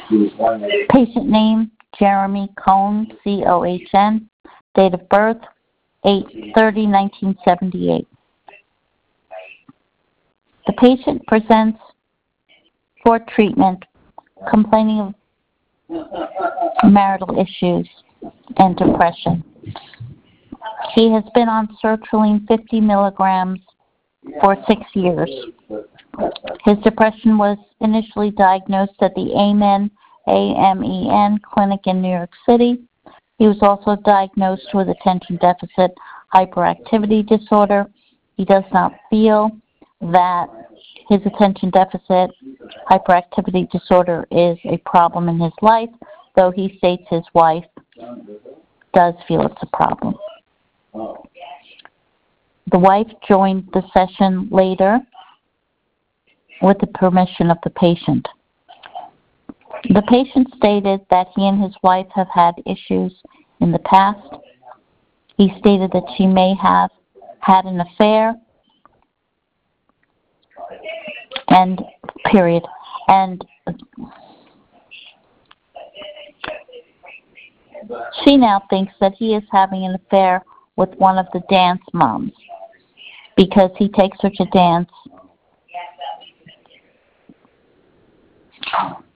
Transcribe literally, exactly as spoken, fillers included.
Patient name, Jeremy Cohn, C O H N. Date of birth, eight thirty nineteen seventy-eight. The patient presents for treatment complaining of marital issues and depression. He has been on sertraline fifty milligrams for six years. His depression was initially diagnosed at the Amen, A M E N clinic in New York City. He was also diagnosed with attention deficit hyperactivity disorder. He does not feel that his attention deficit hyperactivity disorder is a problem in his life, though he states his wife does feel it's a problem. The wife joined the session later with the permission of the patient. The patient stated that he and his wife have had issues in the past. He stated that she may have had an affair, and period. And she now thinks that he is having an affair with one of the dance moms because he takes her to dance